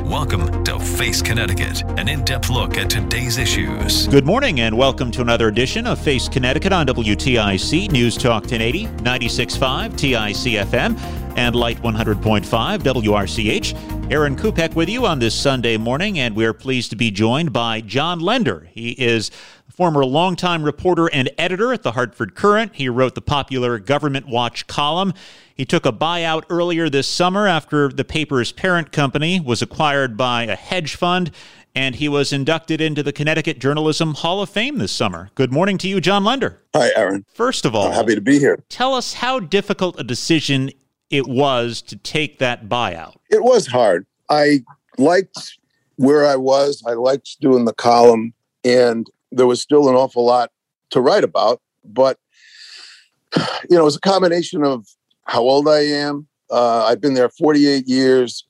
Welcome to Face Connecticut, an in-depth look at today's issues. Good morning and welcome to another edition of Face Connecticut on WTIC News Talk 1080, 96.5 TIC FM, and Light 100.5 WRCH. Aaron Kupek with you on this Sunday morning, and we're pleased to be joined by John Lender. He is a former longtime reporter and editor at the Hartford Courant. He wrote the popular Government Watch column. He took a buyout earlier this summer after the paper's parent company was acquired by a hedge fund, and he was inducted into the Connecticut Journalism Hall of Fame this summer. Good morning to you, John Lender. Hi, Aaron. First of all, I'm happy to be here. Tell us how difficult a decision it was to take that buyout. It was hard. I liked where I was. I liked doing the column, and there was still an awful lot to write about. But, it was a combination of how old I am. I've been there 48 years,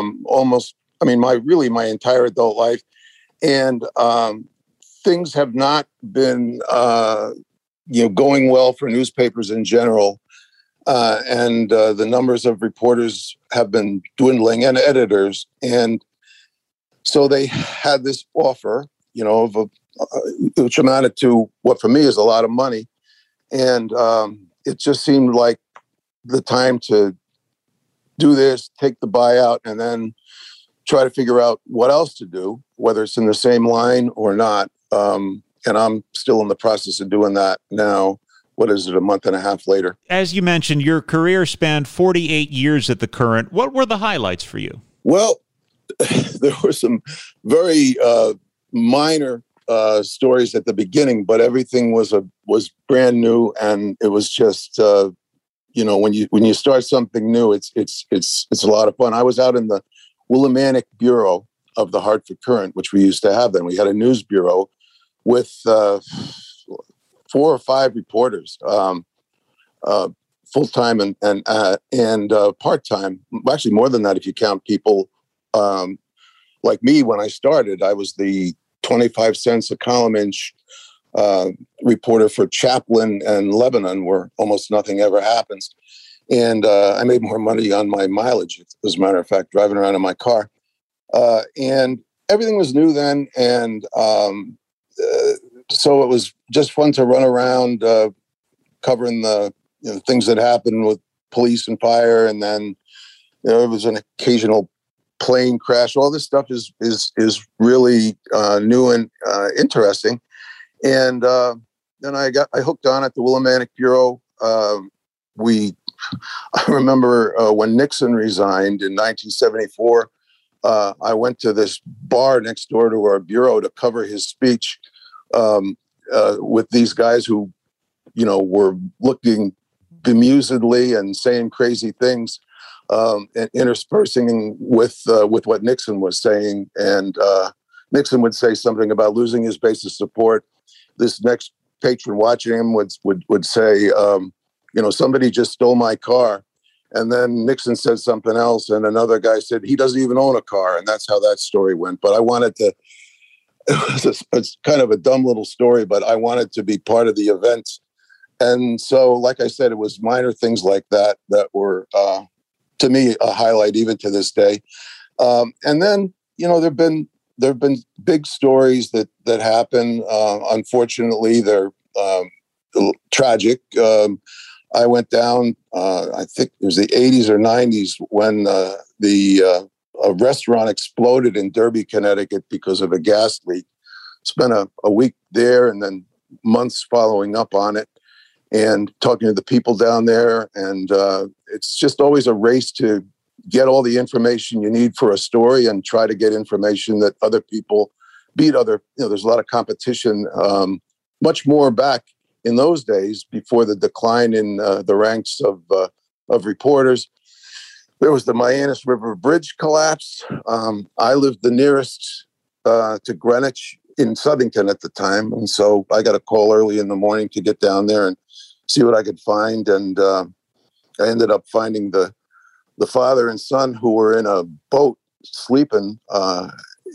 my entire adult life. And things have not been, going well for newspapers in general. And the numbers of reporters have been dwindling, and editors. And so they had this offer, which amounted to what for me is a lot of money. And it just seemed like the time to do this, take the buyout, and then try to figure out what else to do, whether it's in the same line or not. And I'm still in the process of doing that now. What is it, a month and a half later? As you mentioned, your career spanned 48 years at the Courant. What were the highlights for you? Well, there were some very minor stories at the beginning, but everything was brand new, and it was just when you start something new, it's a lot of fun. I was out in the Willimantic Bureau of the Hartford Courant, which we used to have then. We had a news bureau with 4 or 5 reporters, full-time and part-time. Actually, more than that if you count people like me. When I started, I was the 25 cents a column inch reporter for Chaplin and Lebanon, where almost nothing ever happens. And I made more money on my mileage, as a matter of fact, driving around in my car. And everything was new then. And so it was just fun to run around covering the things that happened with police and fire. And then it was an occasional plane crash. All this stuff is really new and interesting. And then I hooked on at the Willimantic Bureau. I remember when Nixon resigned in 1974, I went to this bar next door to our bureau to cover his speech with these guys who, were looking bemusedly and saying crazy things, and interspersing with what Nixon was saying. And Nixon would say something about losing his base of support. This next patron watching him would say, somebody just stole my car. And then Nixon said something else, and another guy said he doesn't even own a car. And that's how that story went. But I wanted to, it's kind of a dumb little story, but I wanted to be part of the event. And so, like I said, it was minor things like that were, to me, a highlight even to this day. And then, there have been big stories that happen. Unfortunately, they're tragic. I went down, I think it was the 80s or 90s, when a restaurant exploded in Derby, Connecticut because of a gas leak. Spent a week there and then months following up on it and talking to the people down there. And it's just always a race to get all the information you need for a story and try to get information that other people beat other. There's a lot of competition, much more back in those days before the decline in the ranks of reporters. There was the Mianus River Bridge collapse. I lived the nearest to Greenwich in Southington at the time. And so I got a call early in the morning to get down there and see what I could find. And I ended up finding the father and son who were in a boat sleeping at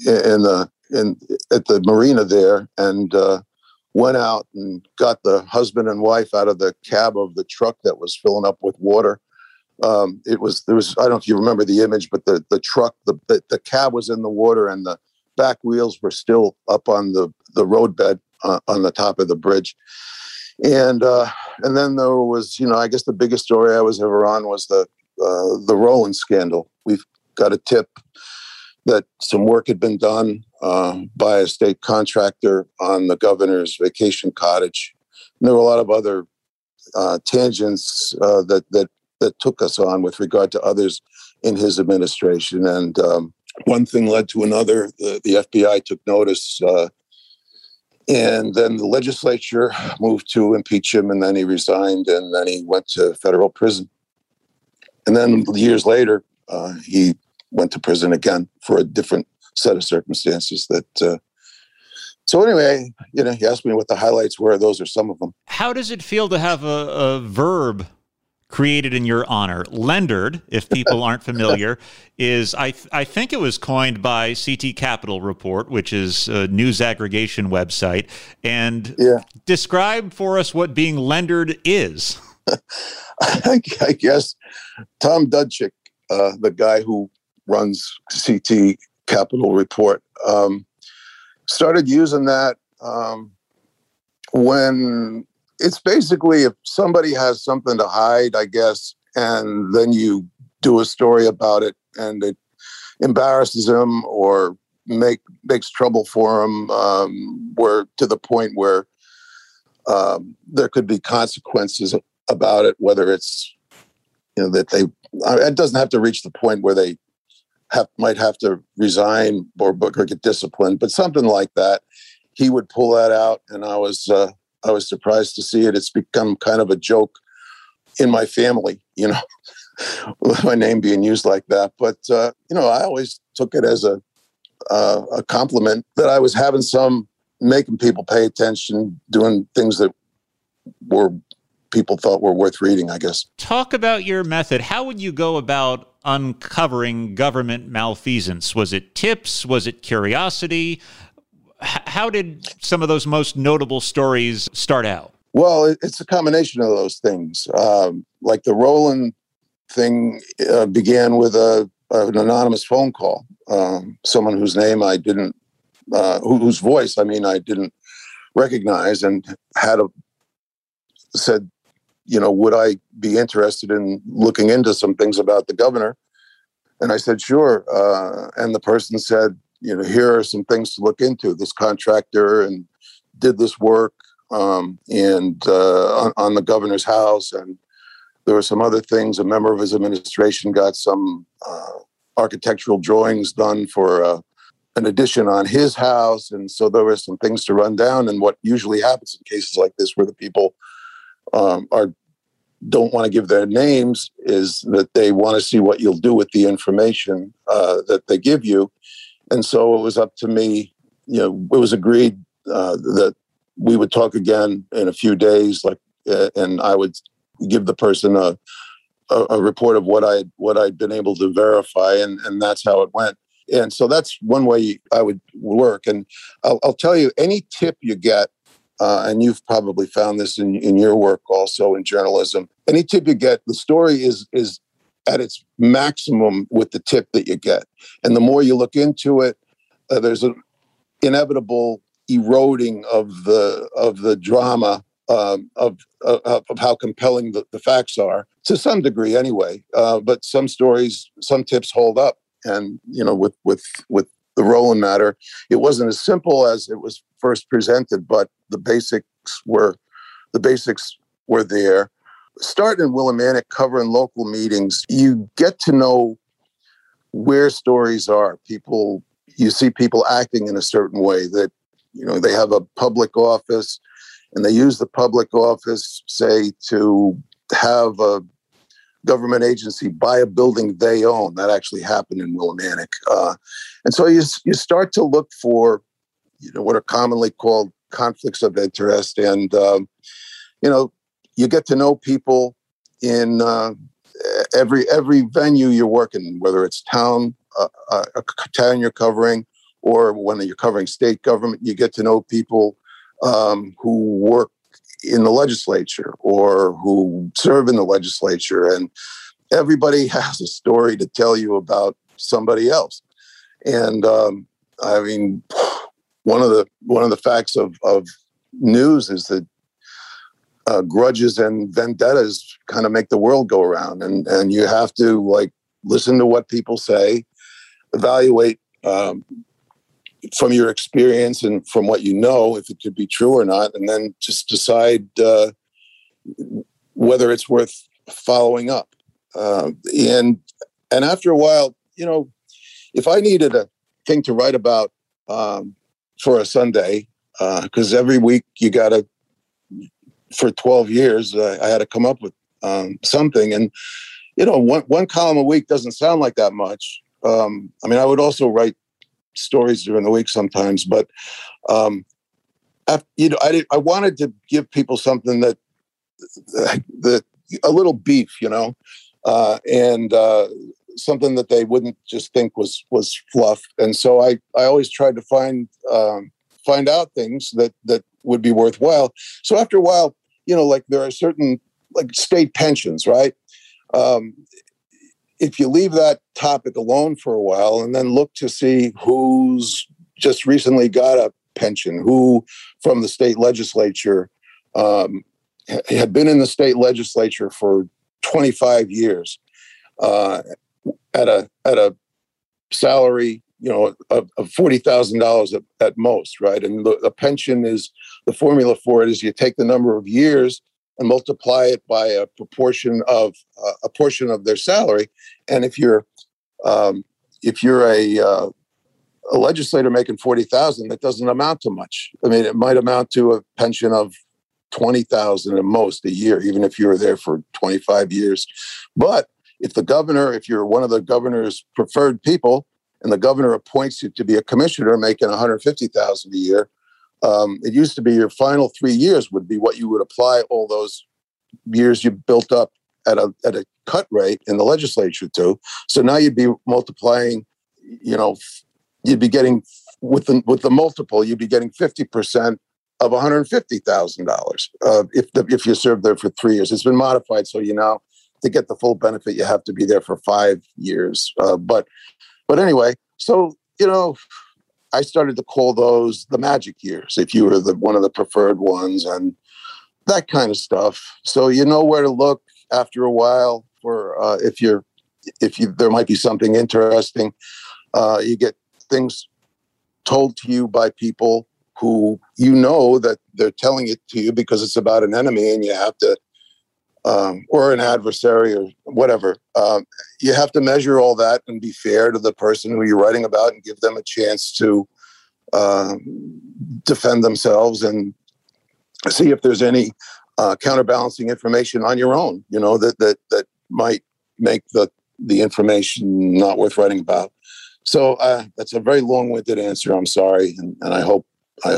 the marina there, and went out and got the husband and wife out of the cab of the truck that was filling up with water. There was, I don't know if you remember the image, but the truck, the cab was in the water and the back wheels were still up on the roadbed on the top of the bridge. And then there was, I guess the biggest story I was ever on was the Roland scandal. We've got a tip that some work had been done by a state contractor on the governor's vacation cottage. And there were a lot of other tangents that took us on with regard to others in his administration. And one thing led to another. The FBI took notice, and then the legislature moved to impeach him, and then he resigned, and then he went to federal prison. And then years later, he went to prison again for a different set of circumstances. So anyway, he asked me what the highlights were. Those are some of them. How does it feel to have a verb created in your honor? Lendered, if people aren't familiar, is I think it was coined by CT Capital Report, which is a news aggregation website. And describe for us what being lendered is. I guess Tom Dudchik, the guy who runs CT Capital Report, started using that when it's basically if somebody has something to hide, I guess, and then you do a story about it and it embarrasses them or makes trouble for them, where to the point where there could be consequences about it, whether it's that it doesn't have to reach the point where they might have to resign or get disciplined, but something like that. He would pull that out, and I was surprised to see it. It's become kind of a joke in my family, with my name being used like that. But I always took it as a compliment that I was having making people pay attention, doing things that people thought were worth reading, I guess. Talk about your method. How would you go about uncovering government malfeasance? Was it tips? Was it curiosity? How did some of those most notable stories start out? Well, it's a combination of those things. Like the Roland thing began with an anonymous phone call. Someone whose name I didn't, whose voice, I didn't recognize, and said, would I be interested in looking into some things about the governor? And I said, sure. And the person said, here are some things to look into. This contractor and did this work on the governor's house. And there were some other things. A member of his administration got some architectural drawings done for an addition on his house. And so there were some things to run down. And what usually happens in cases like this, where the people don't want to give their names, is that they want to see what you'll do with the information that they give you. And so it was up to me. It was agreed that we would talk again in a few days, and I would give the person a report of what I'd been able to verify, and that's how it went. And so that's one way I would work. And I'll tell you, any tip you get, and you've probably found this in your work also in journalism, any tip you get, the story is at its maximum with the tip that you get. And the more you look into it, there's an inevitable eroding of the drama of how compelling the facts are, to some degree anyway. But some stories, some tips hold up. And, with the Roland matter, it wasn't as simple as it was first presented, but the basics were there. Starting in Willimantic, covering local meetings, you get to know where stories are. You see people acting in a certain way, that, they have a public office and they use the public office, say, to have a government agency buy a building they own. That actually happened in Willimantic. And so you start to look for, what are commonly called conflicts of interest. And, you get to know people in every venue you're working in, whether it's town you're covering, or when you're covering state government. You get to know people who work in the legislature or who serve in the legislature, and everybody has a story to tell you about somebody else. And I mean, one of the facts of news is that grudges and vendettas kind of make the world go around, and you have to like listen to what people say, evaluate from your experience and from what you know if it could be true or not, and then just decide whether it's worth following up. And after a while, you know, if I needed a thing to write about for a Sunday, because every week you got to, for 12 years, I had to come up with something. And, you know, one column a week doesn't sound like that much. I mean, I would also write stories during the week sometimes, but, you know, I wanted to give people something that a little beef, you know, and something that they wouldn't just think was fluff. And so I always tried to find out things that would be worthwhile. So after a while, you know, like there are certain like state pensions, right? If you leave that topic alone for a while and then look to see who's just recently got a pension, who from the state legislature had been in the state legislature for 25 years at a salary, you know, of $40,000 at most, right? And the pension is, the formula for it is you take the number of years and multiply it by a portion of their salary. And if you're a legislator making $40,000, that doesn't amount to much. I mean, it might amount to a pension of $20,000 at most a year, even if you were there for 25 years. But if you're one of the governor's preferred people, and the governor appoints you to be a commissioner making $150,000 a year, it used to be your final 3 years would be what you would apply all those years you built up at a cut rate in the legislature to. So now you'd be multiplying, you know, you'd be getting with the multiple, you'd be getting 50% of $150,000 if you served there for 3 years. It's been modified, so you know to get the full benefit, you have to be there for 5 years. But anyway, so you know, I started to call those the magic years if you were one of the preferred ones and that kind of stuff. So you know where to look after a while for if there might be something interesting. You get things told to you by people who you know that they're telling it to you because it's about an enemy and you have to, or an adversary or whatever. You have to measure all that and be fair to the person who you're writing about and give them a chance to defend themselves and see if there's any counterbalancing information on your own, you know, that might make the information not worth writing about. So that's a very long-winded answer. I'm sorry, and I hope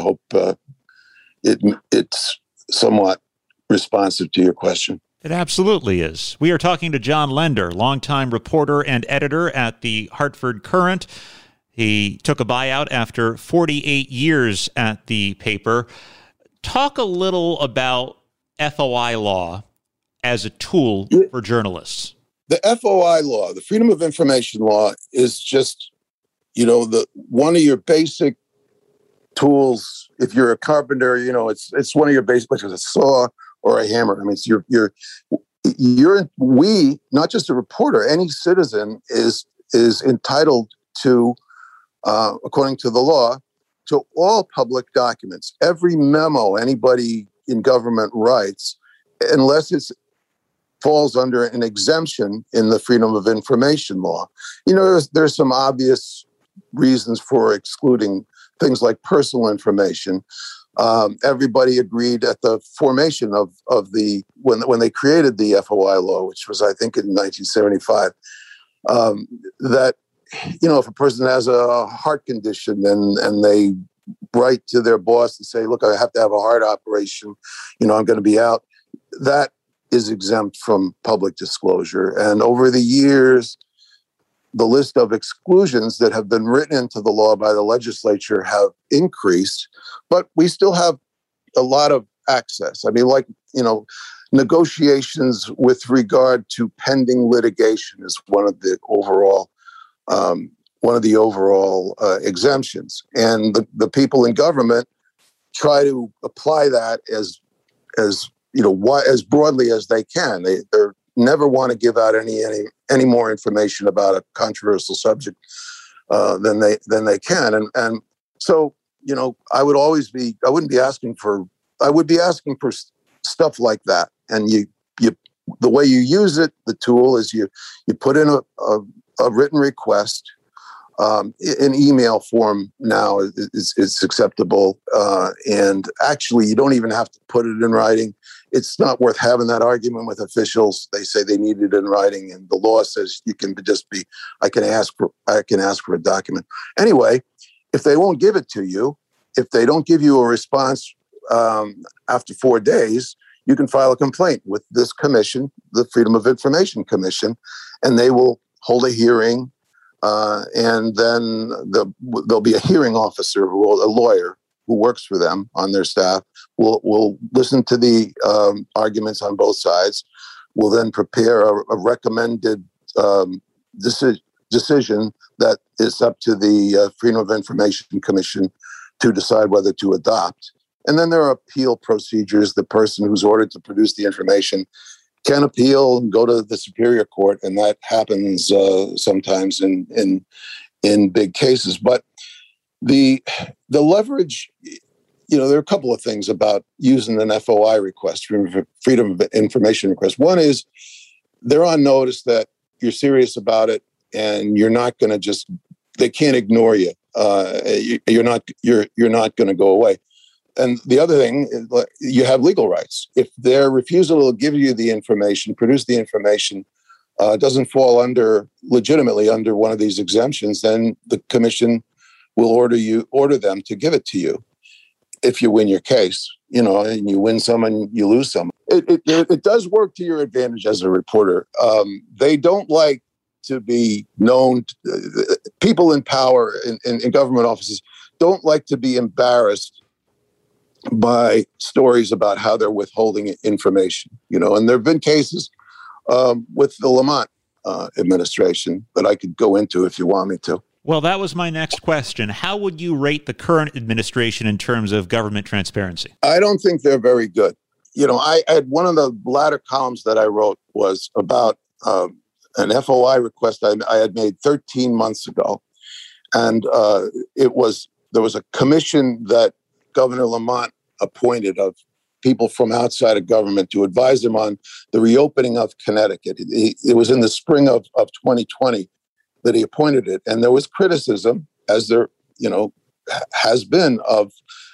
it's somewhat responsive to your question. It absolutely is. We are talking to John Lender, longtime reporter and editor at the Hartford Courant. He took a buyout after 48 years at the paper. Talk a little about FOI law as a tool for journalists. The FOI law, the Freedom of Information Law, is just, you know, one of your basic tools. If you're a carpenter, you know, it's one of your basic, like a saw or a hammer. I mean, it's we, not just a reporter, any citizen is entitled to, according to the law, to all public documents. Every memo anybody in government writes, unless it falls under an exemption in the Freedom of Information Law. You know, there's some obvious reasons for excluding things like personal information. Everybody agreed at the formation of when they created the FOI law, which was, I think, in 1975, that, you know, if a person has a heart condition and they write to their boss and say, look, I have to have a heart operation, you know, I'm going to be out, that is exempt from public disclosure. And over the years, the list of exclusions that have been written into the law by the legislature have increased, but we still have a lot of access. I mean, like, you know, negotiations with regard to pending litigation is one of the overall exemptions, and the people in government try to apply that as broadly as they can. They never want to give out any more information about a controversial subject than they can, and so I would be asking for stuff like that, and the way you use it, the tool is you put in a written request. In email form now is acceptable, and actually you don't even have to put it in writing. It's not worth having that argument with officials. They say they need it in writing, and the law says you can just be. I can ask for a document anyway. If they won't give it to you, if they don't give you a response after 4 days, you can file a complaint with this commission, the Freedom of Information Commission, and they will hold a hearing. And then there'll be a hearing officer, a lawyer who works for them on their staff, will listen to the arguments on both sides, will then prepare a recommended decision that is up to the Freedom of Information Commission to decide whether to adopt. And then there are appeal procedures. The person who's ordered to produce the information can appeal and go to the Superior Court, and that happens sometimes in big cases. But the leverage, there are a couple of things about using an FOI request, Freedom of Information request. One is they're on notice that you're serious about it, and you're not going to they can't ignore you. You're not going to go away. And the other thing is, you have legal rights. If their refusal to give you the information, produce the information, doesn't fall legitimately under one of these exemptions, then the commission will order them to give it to you. If you win your case, and you win some and you lose some, it does work to your advantage as a reporter. They don't like to be known. People in power in government offices don't like to be embarrassed by stories about how they're withholding information, and there have been cases with the Lamont administration that I could go into if you want me to. Well, that was my next question. How would you rate the current administration in terms of government transparency? I don't think they're very good. I had one of the latter columns that I wrote was about an FOI request I had made 13 months ago, and there was a commission that Governor Lamont appointed of people from outside of government to advise him on the reopening of Connecticut. It was in the spring of 2020 that he appointed it. And there was criticism, as there, has been, of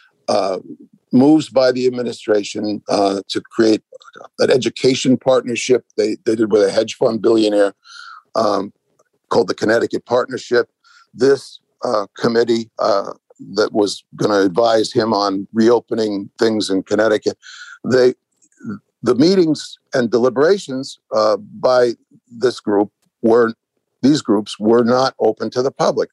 moves by the administration to create an education partnership they did with a hedge fund billionaire called the Connecticut Partnership. This committee that was going to advise him on reopening things in Connecticut. The meetings and deliberations by these groups were not open to the public.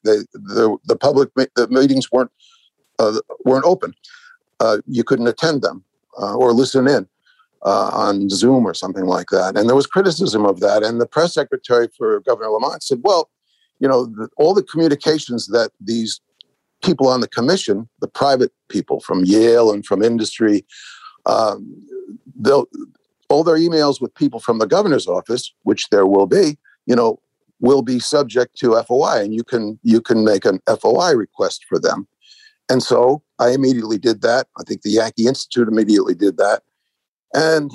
The meetings weren't open. You couldn't attend them or listen in on Zoom or something like that. And there was criticism of that. And the press secretary for Governor Lamont said, well, all the communications that these people on the commission, the private people from Yale and from industry, all their emails with people from the governor's office, which there will be, will be subject to FOI, and you can make an FOI request for them. And so I immediately did that. I think the Yankee Institute immediately did that. And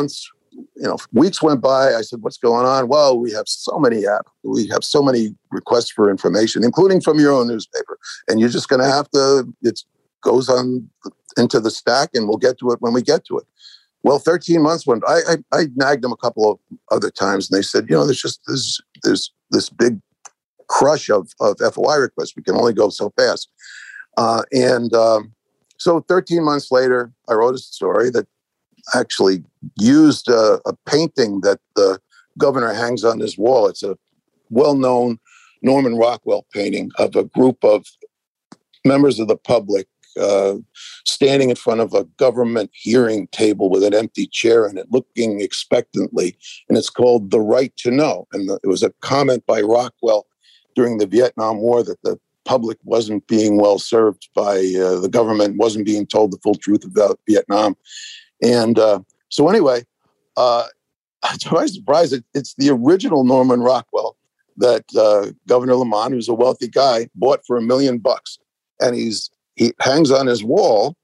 weeks went by. I said, what's going on? Well, we have so many requests for information, including from your own newspaper. And you're just going to have to, it goes on into the stack, and we'll get to it when we get to it. Well, 13 months went. I nagged them a couple of other times, and they said, there's this big crush of FOI requests. We can only go so fast. So 13 months later, I wrote a story that actually used a painting that the governor hangs on his wall. It's a well-known Norman Rockwell painting of a group of members of the public standing in front of a government hearing table with an empty chair in it, looking expectantly. And it's called The Right to Know. And it was a comment by Rockwell during the Vietnam War that the public wasn't being well served by the government, wasn't being told the full truth about Vietnam. And so anyway, to my surprise, it's the original Norman Rockwell that Governor Lamont, who's a wealthy guy, bought for $1 million. And he hangs on his wall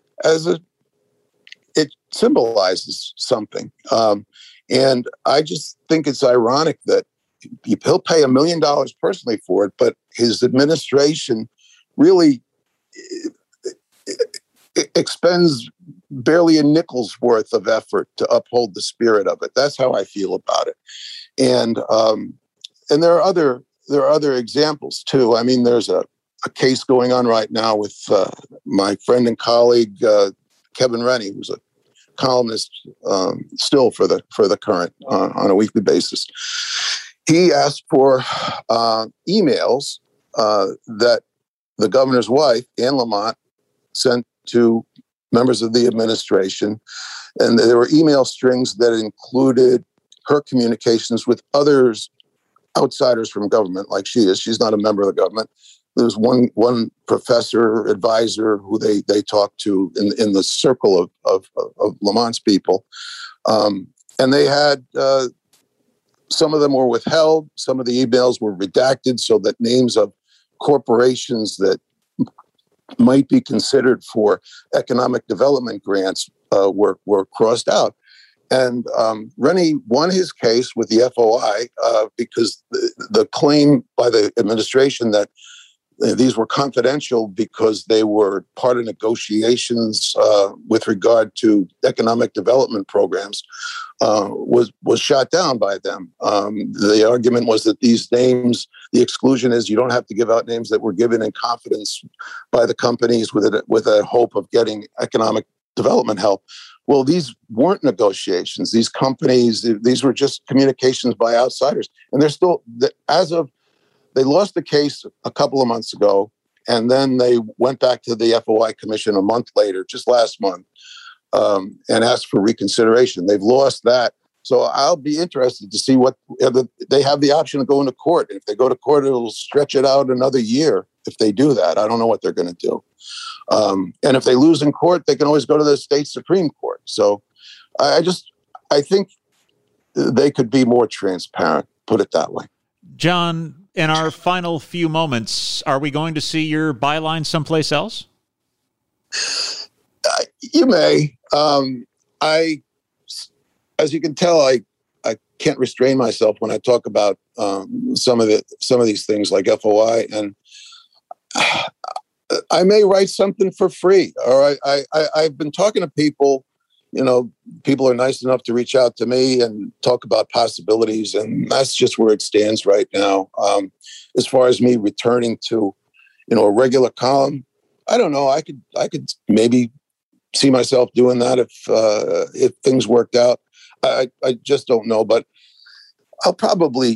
it symbolizes something. And I just think it's ironic that he'll pay $1 million personally for it, but his administration really expends barely a nickel's worth of effort to uphold the spirit of it. That's how I feel about it. And there are other examples too. I mean, there's a case going on right now with my friend and colleague Kevin Rennie, who's a columnist still for the Current on a weekly basis. He asked for emails that the governor's wife, Anne Lamont, sent to members of the administration. And there were email strings that included her communications with others, outsiders from government, like she is. She's not a member of the government. There's one professor, advisor who they talked to in the circle of Lamont's people. And they had, some of them were withheld. Some of the emails were redacted so that names of corporations that might be considered for economic development grants were crossed out. And Rennie won his case with the FOI because the claim by the administration that these were confidential because they were part of negotiations with regard to economic development programs was shot down by them. The argument was that these names, the exclusion is you don't have to give out names that were given in confidence by the companies with a hope of getting economic development help. Well, these weren't negotiations. These companies, these were just communications by outsiders. And they're still, they lost the case a couple of months ago, and then they went back to the FOI commission a month later, just last month, and asked for reconsideration. They've lost that. So I'll be interested to see what they have the option of going to court. If they go to court, it'll stretch it out another year. If they do that, I don't know what they're going to do. And if they lose in court, they can always go to the state Supreme Court. So I think they could be more transparent, put it that way. John, in our final few moments, are we going to see your byline someplace else? You may. As you can tell, I can't restrain myself when I talk about some of these things like FOI, and I may write something for free. Or I've been talking to people. You know, people are nice enough to reach out to me and talk about possibilities, and that's just where it stands right now. As far as me returning to, a regular column, I don't know. I could maybe see myself doing that if things worked out. I just don't know, but I'll probably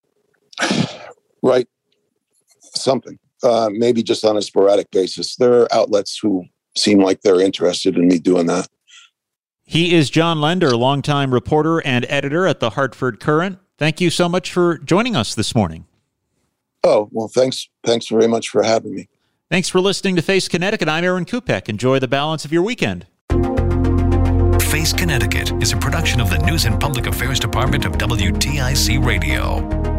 write something, maybe just on a sporadic basis. There are outlets who seem like they're interested in me doing that. He is John Lender, longtime reporter and editor at the Hartford Courant. Thank you so much for joining us this morning. Oh, well, thanks very much for having me. Thanks for listening to Face Connecticut. I'm Aaron Kupek. Enjoy the balance of your weekend. Face Connecticut is a production of the News and Public Affairs Department of WTIC Radio.